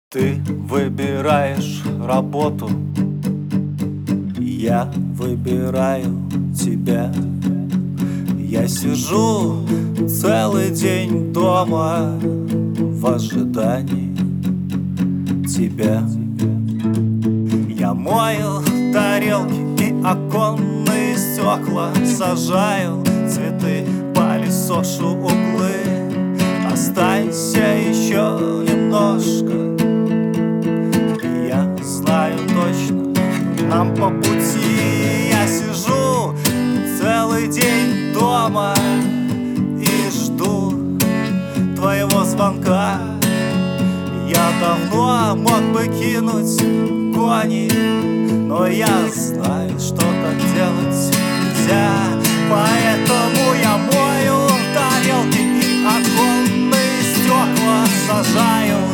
Ты выбираешь работу, я выбираю тебя. Я сижу целый день дома в ожидании тебя. Я мою тарелки и оконные стекла, сажаю цветы, пылесошу углы. Останься еще немножко, я знаю точно, нам по пути. Я сижу целый день дома и жду твоего звонка. Я давно мог бы кинуть кони, но я знаю, что так делать нельзя. Поэтому я мою тарелки и оконные стекла, сажаю